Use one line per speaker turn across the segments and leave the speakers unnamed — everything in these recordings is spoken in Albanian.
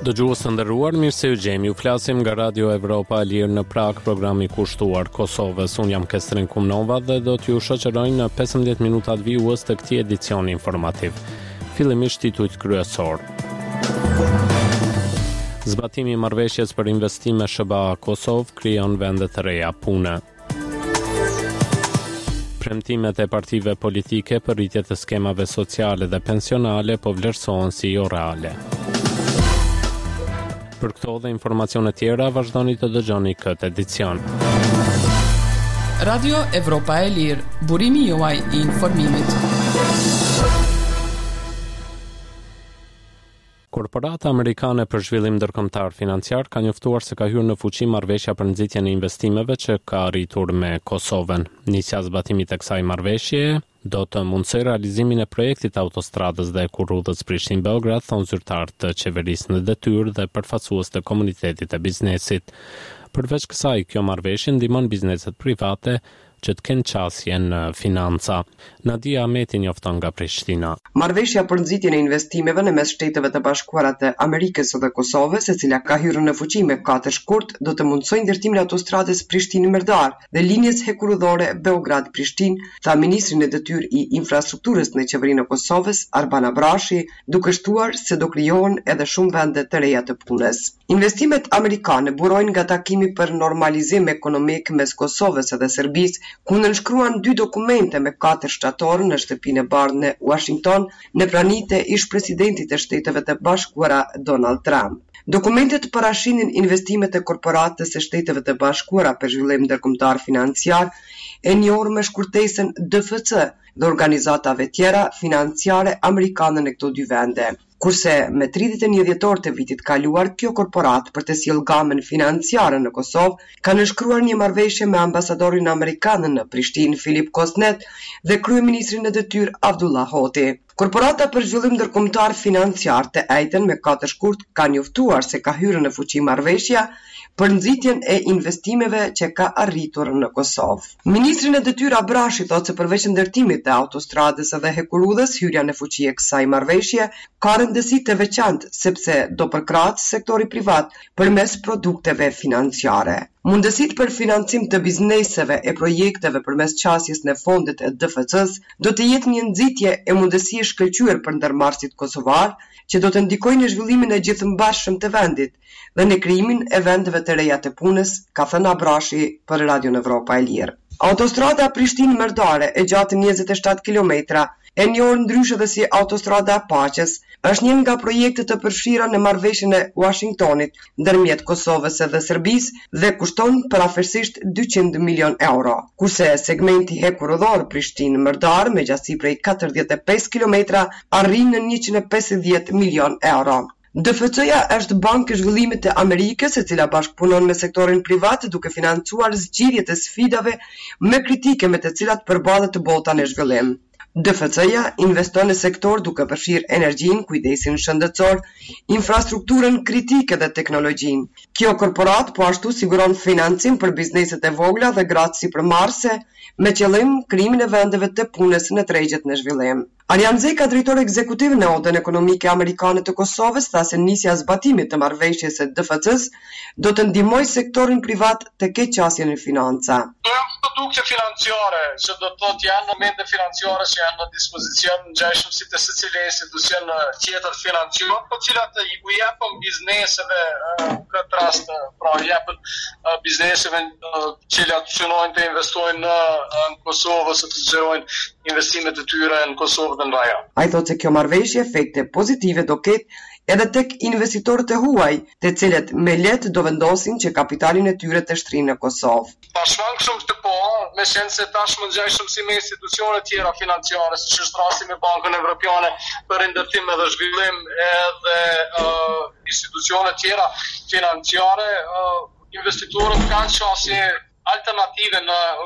Dëgjues të nderuar, mirë se u gjemi. Ju flasim nga Radio Evropa e Lirë në Prag, programi kushtuar Kosovës. Unë jam Kestrin Kumnova dhe do t'ju shoqëroj në 15 minutat vijues të këtij edicioni informativ. Fillimisht titujt kryesor. Zbatimi i marrëveshjes për investime SBA Kosovë krijon vende të reja pune. Premtimet e partive politike për rritje të skemave sociale dhe pensionale po vlerësohen si jo reale. Për këto dhe informacione tjera, vazhdoni të dëgjoni këtë edicion.
Radio Evropa e Lirë, burimi juaj i informimit.
Korporata amerikane për zhvillim ndërkombëtar financiar ka njoftuar se ka hyrë në fuqi marrëveshja për nxitjen e investimeve që ka arritur me Kosovën. Nisja e zbatimit të kësaj marrëveshjeje do të mundsoj realizimin e projektit autostradës dhe kurrudhës Prishtinë-Beograd, thonë zyrtar të qeverisë në detyrë dhe përfaqësues të komunitetit të biznesit. Përveç kësaj, kjo marrëveshje ndihmon bizneset private që të kenë qasje në financa. Nadia Ahmeti njofton nga Prishtina.
Marrëveshja për nxitjen e investimeve në mes Shteteve të Bashkuara të Amerikës dhe Kosovës, e cila ka hyrë në fuqi me 4 shkurt, do të mundsojë ndërtimin e autostradës Prishtinë-Merdar dhe linjës hekurudhore Beograd-Prishtinë, tha ministri në detyrë i infrastrukturës në qeverinë e Kosovës, Arban Abrashi, duke shtuar se do krijohen edhe shumë vende të reja të punës. Investimet amerikane burojnë nga takimi për normalizim ekonomik mes Kosovës dhe Serbisë, ku nënshkruan 2 dokumente me 4 shtatorë në shtëpinë e bardhë në Washington në pranitë e ish-presidentit të Shteteve të Bashkuara Donald Trump. Dokumentet parashinin investimet e korporatës së Shteteve të Bashkuara për zhvillim ndërkombëtar financiar, e njohur me shkurtesën DFC, dhe organizatave tjera financiare amerikane në këto 2 vende. Kurse me 31 dhjetor të vitit kaluar, kjo korporat për të sjellë gamën financiare në Kosovë ka nënshkruar një marrëveshje me ambasadorin amerikan në Prishtinë, Filip Kosnet, dhe kryeministrin në detyrë Abdullah Hoti. Korporata për zhvillim ndërkombëtar financiar të Ejten me 4 shkurt ka njoftuar se ka hyrë në fuqi marrëveshja për nxitjen e investimeve që ka arritur në Kosovë. Ministri në detyrë Abrashi thotë se përveç ndërtimit të autostradës dhe hekurudhës, hyrja në fuqi e kësaj marrëveshje ka rëndësi të veçantë sepse do përkrahet sektori privat përmes produkteve financiare. Mundësit për financim të bizneseve e projekteve përmes qasjes në fondet e DFC-s do të jetë një nxitje e mundësi e shkëlqyer për ndërmarrësit kosovar, që do të ndikojnë në zhvillimin e gjithëmbashëm të vendit dhe në krijimin e vendeve të reja të punës, ka thënë Abrashi për Radio Evropa e Lirë. Autostrada Prishtinë-Merdare e gjatë 27 kilometra, e njohur ndryshe dhe si autostrada e Paqes, është një nga projektet të përfshira në marrëveshjen e Washingtonit ndërmjet Kosovës dhe Serbisë dhe kushton përafërsisht 200 milion euro. Kurse segmenti hekurudhor Prishtinë-Merdar me gjatësi prej 45 kilometra arrin në 150 milion euro. DFC-ja është bankë e zhvillimit të Amerikës, e cila bashkëpunon me sektorin privat duke financuar zgjidhjet e sfidave me kritike me të cilat përballet bota në zhvillim. DFC-ja investon në sektor duke përfshirë energjinë, kujdesin shëndetësor, infrastrukturën kritike dhe teknologjinë. Kjo korporat po ashtu siguron financim për bizneset e vogla dhe gratë sipërmarrëse me qëllim krijimin e vendeve të punës në tregjet në zhvillim. Arjan Zeka, drejtor ekzekutiv në Odën Ekonomike Amerikane të Kosovës, tha se nisja e zbatimit të marrëveshjes së DFC-s do të ndihmojë sektorin privat të ketë qasje në financa.
Produkte financiare që do të thotë janë momente financiare që janë në dispozicion ngjashëm si të secilë institucion tjetër financiar, të cilat u japën bizneseve këtë rast, pra japën bizneseve që synojnë të investojnë në Kosovë ose të zgjerojnë investimet e tyre në Kosovë dhe në rajon.
Ai thotë se kjo marrëveshje efekte pozitive do ketë edhe tek investitorët e huaj, të cilët me lehtë do vendosin që kapitalin e tyre të shtrinë në Kosovë.
Tashmë shumë të me shenë se tashmë ngjajshëm si me institucione tjera financiare, siç është rasti me Bankën Evropiane për ndërtim dhe zhvillim edhe institucione tjera financiare, investitorët kanë qasje alternative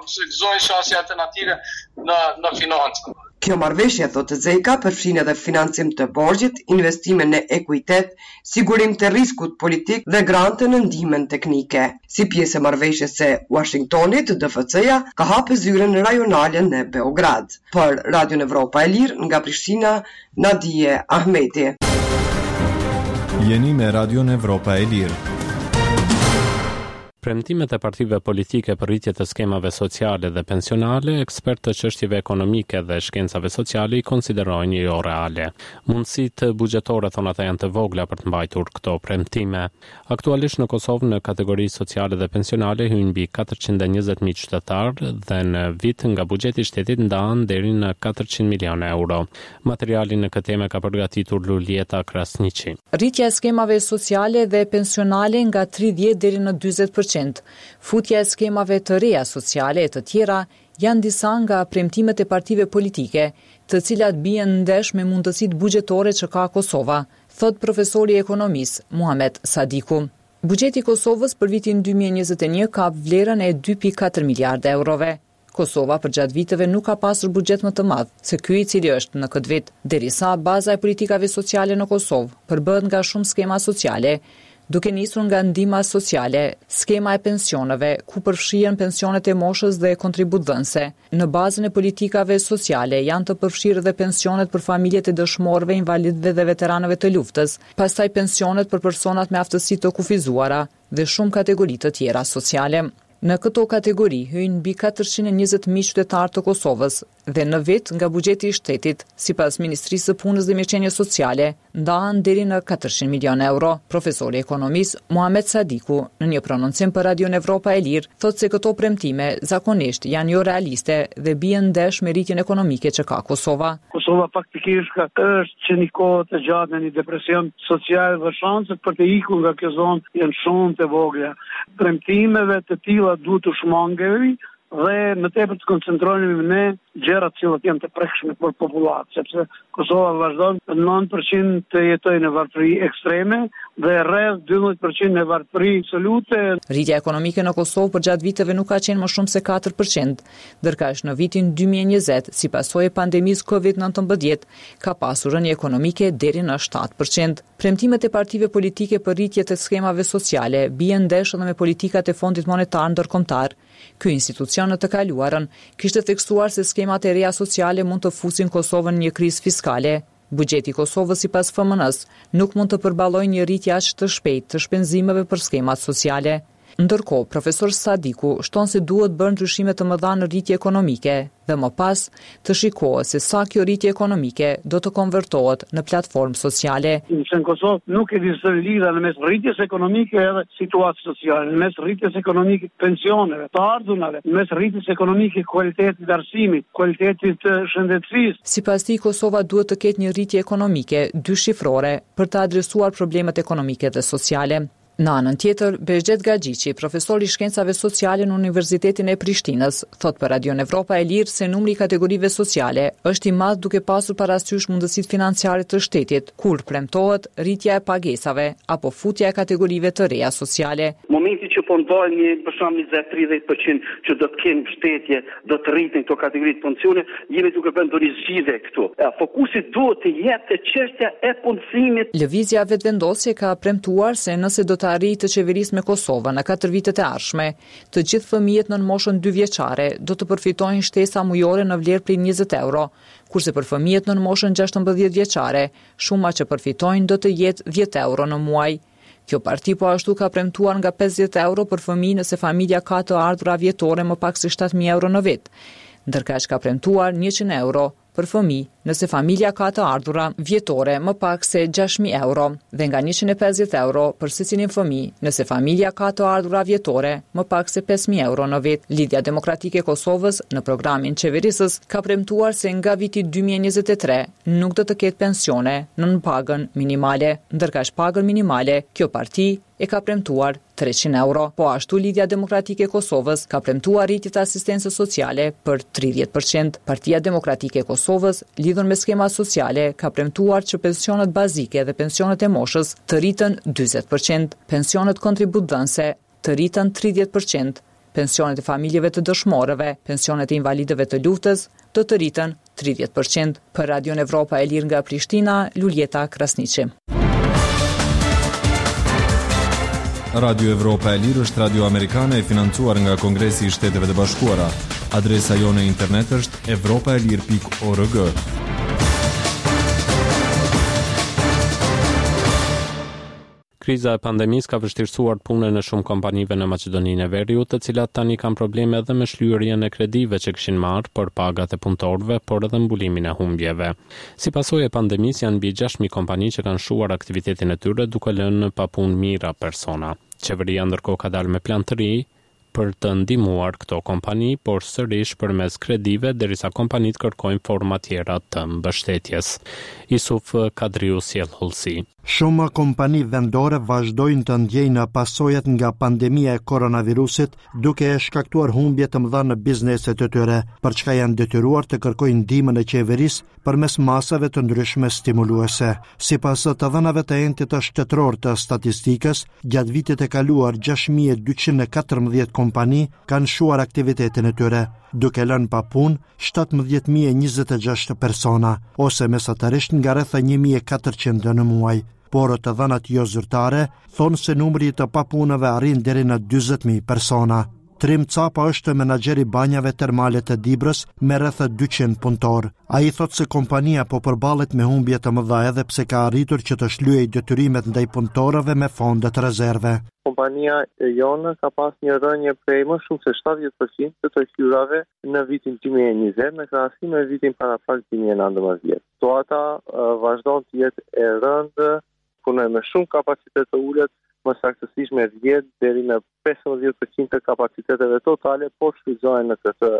në financë.
Kjo marrëveshje, thotë Zeka, përfshin edhe financim të borxhit, investime në ekuitet, sigurim të riskut politik dhe grante në ndihmën teknike. Si pjesë e marrëveshjes së Washingtonit, DFC-ja ka hapë zyrën rajonale në Beograd. Për Radio Evropa e Lirë, nga Prishtina, Nadia Ahmeti.
Jeni me Radion Evropa e Lirë.
Premtimet e partive politike për rritje të skemave sociale dhe pensionale, ekspertë të çështjeve ekonomike dhe shkencave sociale i konsiderojnë jo reale. Mundësitë buxhetore, thonë ata, janë të vogla për të mbajtur këto premtime. Aktualisht në Kosovë në kategori sociale dhe pensionale hyn mbi 420.000 qytetarë dhe në vit nga buxheti i shtetit ndahen deri në 400 milionë euro. Materialin në këtë temë ka përgatitur Lulieta Krasniqi.
Rritja e skemave sociale dhe pensionale nga 30 deri në 40%. Futja e skemave të reja sociale e të tjera janë disa nga premtimet e partive politike, të cilat bien ndesh me mundësitë buxhetore që ka Kosova, thot profesori i ekonomisë Muhamet Sadiku. Buxheti i Kosovës për vitin 2021 ka vlerën e 2.4 miliardë eurove. Kosova për gjatë viteve nuk ka pasur buxhet më të madh se ky i cili është në këtë vit, derisa baza e politikave sociale në Kosovë përbëhet nga shumë skema sociale, duke nisur nga ndihma sociale, skema e pensioneve, ku përfshihen pensionet e moshës dhe kontributdhënëse. Në bazën e politikave sociale janë të përfshirë dhe pensionet për familjet e dëshmorëve, invalidëve dhe veteranëve të luftës, pastaj pensionet për personat me aftësi të kufizuara dhe shumë kategori të tjera sociale. Në këto kategori hyjnë mbi 420.000 qytetarë të Kosovës dhe në vit nga buxheti i shtetit, sipas Ministrisë së Punës dhe Mirëqenies Sociale, ndahen deri në 400 milionë euro. Profesori i ekonomisë Muhamet Sadiku, në një prononcim për Radion Evropa e Lirë, thotë se këto premtime zakonisht janë jo realiste dhe bien ndesh me rritjen ekonomike që ka Kosova.
Kosova faktikisht është që një kohë të gjatë në një depresion social dhe shanset për të ikur nga kjo zonë janë shumë të vogla. Premtimeve të tilla duhet të shmangemi dhe më tepër të koncentrohemi në gjërat që janë të prekshme për populatë, sepse Kosova vazhdon 9% të jetojë në varfëri ekstreme dhe rreth 12% në varfëri absolute.
Rritja ekonomike në Kosovë për gjatë viteve nuk ka qenë më shumë se 4%, ndërkaq në vitin 2020, si pasojë e pandemisë COVID-19, ka pasur rënje ekonomike deri në 7%. Premtimet e partive politike për rritje të skemave sociale bien ndesh edhe me politikat e Fondit Monetar Ndërkombëtar. Ky institucion në të kaluarën kishte theksuar se skemat e reja sociale mund të fusin Kosovën në një krizë fiskale. Buxheti i Kosovës sipas FMN-s nuk mund të përballojë një rritje aq të shpejtë të shpenzimeve për skemat sociale. Ndërkohë, profesor Sadiku shton se duhet bërë ndryshime të mëdha në rritje ekonomike dhe më pas të shikohet se sa kjo rritje ekonomike do të konvertohet në platformë sociale.
Në Kosovë nuk ekziston lidhje në mes rritjes ekonomike edhe situatës sociale, në mes rritjes ekonomike pensioneve, të ardhurave, në mes rritjes ekonomike kualitetit të arsimit, kualitetit të shëndetësisë.
Sipas tij, Kosova duhet të ketë një rritje ekonomike dyshifrore për të adresuar problemet ekonomike dhe sociale. Në anën tjetër, Behxhet Gaxhiqi, profesor i shkencave sociale në Universitetin e Prishtinës, thot për Radion Evropa e Lirë se numri i kategorive sociale është i madh duke pasur parasysh mundësitë financiare të shtetit, kur premtohet rritja e pagesave apo futja e kategorive të reja sociale.
Momenti që po ndajmë për shembull 20-30% që do të kenë mbështetje, do të rritin këto kategori të pensione, jemi duke vendosur zgjidhje këtu. Fokusi duhet të jetë çështja e punësimit.
Lëvizja vetvendosje ka premtuar se nëse do të arrijë të qeverisë me Kosovën në 4 vitet e ardhshme, të gjithë fëmijët nën moshën 2 vjeçare do të përfitojnë shtesa mujore në vlerë prej 20 euro, kurse për fëmijët nën moshën 16 vjeçare, shuma që përfitojnë do të jetë 10 euro në muaj. Kjo parti po ashtu ka premtuar nga 50 euro për fëmijë nëse familja ka të ardhura vjetore më pak se 7.000 euro në vit, ndërkaq ka premtuar 100 euro për fëmijë nëse familja ka të ardhura vjetore më pak se 6.000 euro dhe nga 150 euro për secilin fëmijë nëse familja ka të ardhura vjetore më pak se 5.000 euro në vit. Lidhja Demokratike e Kosovës në programin qeverisës ka premtuar se nga viti 2023 nuk do të ketë pensione nën pagën minimale, ndërkaq pagën minimale kjo parti e ka premtuar 300 euro. Po ashtu Lidhja Demokratike e Kosovës ka premtuar rritje të asistencës sociale për 30%. Partia Demokratike e Kosovës, lidhur me skema sociale, ka premtuar që pensionet bazike dhe pensionet e moshës të rritën 40%, pensionet kontributdhënëse të rritën 30%, pensionet e familjeve të dëshmorëve, pensionet e invalidëve të luftës do të rritën 30%. Për Radion Evropa e Lirë nga Prishtina, Lulieta Krasniqi.
Radio Evropa e Lirë është radio amerikane e financuar nga Kongresi i Shteteve të Bashkuara. Adresa jone internet është evropaelir.org.
Kriza e pandemisë ka vështirësuar punën e shumë kompanive në Maqedoninë e Veriut, të cilat tani kanë probleme edhe me shlyerjen e kredive që kishin marrë për pagat e punëtorëve, por edhe mbulimin e humbjeve. Si pasojë e pandemisë janë mbi 6.000 kompani që kanë shuar aktivitetin e tyre duke lënë pa punë mijëra persona. Qeveria ndërkohë ka dalë me plan të ri për të ndihmuar këto kompani, por sërish përmes kredive, derisa kompanitë kërkojnë forma tjera të mbështetjes. Isuf Kadriu sjell hollësi.
Shumë kompani vendore vazhdojnë të ndjejnë pasojat nga pandemia e koronavirusit, duke e shkaktuar humbje të mëdha në bizneset e tyre, për çka janë detyruar të kërkojnë ndihmën e qeverisë përmes masave të ndryshme stimuluese. Sipas të dhënave të entit shtetëror të statistikës, gjatë vitit e kaluar 6.214 kompani kanë shuar aktivitetin e tyre, duke lënë pa punë 17.026 persona, ose mesatarisht nga rreth 1.400 në muaj. Por të dhënat jo zyrtare thonë se numri të papunëve arrin deri në 40.000 persona. Trim Capa është menaxheri banjave termale të Dibrës me rreth 200 punëtor. Ai thotë se kompania po përballet me humbje të mëdha edhe pse ka arritur që të shlyejë detyrimet ndaj punëtorëve me fonde të rezerve.
Kompania e jonë ka pas një rënje prej më shumë se 70% të hyrave në vitin 2020 në krahasim me vitin paraprak 2019. Situata vazhdon të jetë e rëndë, punojmë me shumë kapacitet të ulët, më saktësisht me 10 deri në 15% të kapaciteteve totale, po shfrytëzohen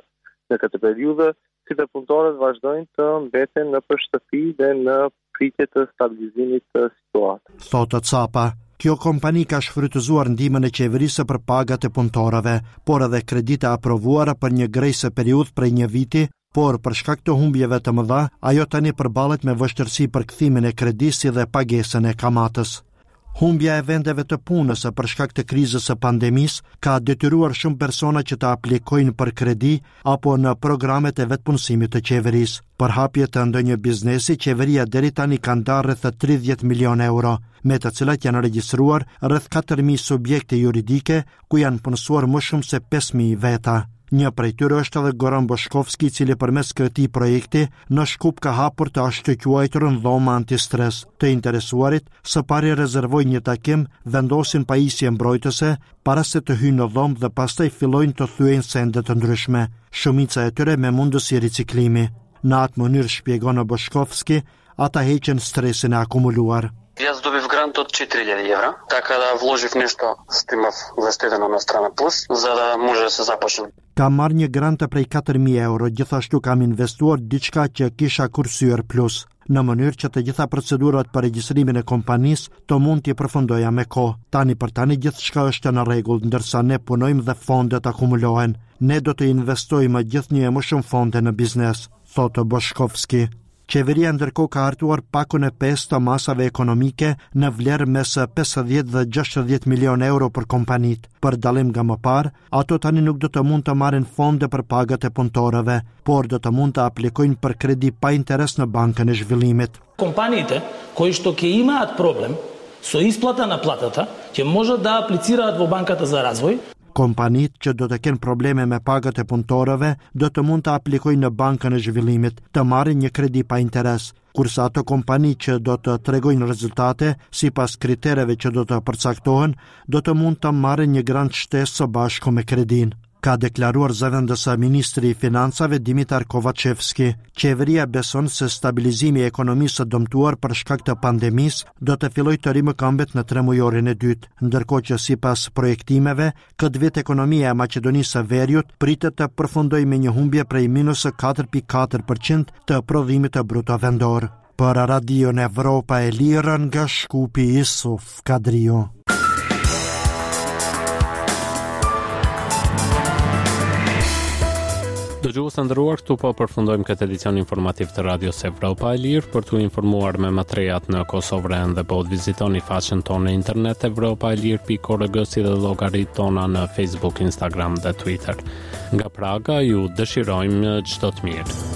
në këtë periudhë, si të punëtorët vazhdojnë të mbeten në shtëpi dhe në pritje të stabilizimit të situatës.
Thotë Capa. Kjo kompani ka shfrytëzuar ndihmën e qeverisë për pagat e punëtorëve, por edhe kredite aprovuara për një grejse periudhë prej një viti, por për shkak të humbjeve të mëdha, ajo tani përballet me vështirësi për kthimin e kredisë dhe pagesën e kamatës. Humbja e vendeve të punës për shkak të krizës së pandemisë ka detyruar shumë persona që të aplikojnë për kredi apo në programet e vetpunësimit të qeverisë. Për hapje të ndonjë biznesi, qeveria deri tani ka ndarë rreth 30 milionë euro, me të cilat janë regjistruar rreth 4.000 subjekte juridike ku janë punësuar më shumë se 5.000 veta. Një prej tyre është edhe Goran Boshkovski, i cili përmes këtij projekti në Shkup ka hapur të ashtuquajturën dhoma antistres. Të interesuarit së pari rezervojnë një takim, vendosin pajisje mbrojtëse para se të hyjnë në dhomë dhe pastaj fillojnë të thyejnë sende të ndryshme, shumica e tyre me mundësi riciklimi. Në atë mënyrë, shpjegon Boshkovski, ata heqen stresin e akumuluar.
Я сдобив грант от 4000 евро, така да вложив нещо, стимав защитено на страна плюс, за да може да се започне.
Kam marrë një grant prej 4.000 euro, gjithashtu kam investuar diçka që kisha kursyer plus, në mënyrë që të gjitha procedurat për regjistrimin e kompanisë të mund t'i përfundoja me kohë. Tani për tani gjithçka është në rregull, ndërsa ne punojmë dhe fondet akumulohen. Ne do të investojmë gjithnjë e më shumë fonde në biznes, thotë Boshkovski. Qeveria ndërkohë ka hartuar pakun e 5 të masave ekonomike në vlerë mes 50 dhe 60 milion euro për kompanitë. Për dallim nga më parë, ato tani nuk do të mund të marrin fonde për pagat e punëtorëve, por do të mund të aplikojnë për kredi pa interes në Bankën e Zhvillimit.
Компаниите кои што ќе имаат проблем со исплата на платата, ќе можат да аплицираат во Банката за развој.
Kompanitë që do të kenë probleme me pagat e punëtorëve do të mund të aplikojnë në Bankën e Zhvillimit të marrin një kredi pa interes, kurse ato kompani që do të tregojnë rezultate sipas kritereve që do të përcaktohen, do të mund të marrin një grant shtesë së bashku me kredin. Ka deklaruar zëvendësa Ministri i Financave Dimitar Kovacevski. Qeveria beson se stabilizimi i ekonomisë së dëmtuar për shkak të pandemisë do të fillojë të rimëkëmbet në tremujorin e dytë, ndërkohë që sipas projektimeve, këtë vit ekonomia e Maqedonisë së Veriut pritet të përfundojë me një humbje prej minus 4.4% të prodhimit të bruto vendor. Për Radio Evropa e Lirë nga Shkupi, Isuf Kadriu.
Dëgjues të nderuar, këtu po përfundojmë këtë edicion informativ të Radios Evropa e Lirë. Për t'u informuar me më të rejat në Kosovë dhe po të vizitoni faqen tonë në internet evropaelir.org si dhe llogaritë tona në Facebook, Instagram dhe Twitter. Nga Praga ju dëshirojmë çdo të mirë.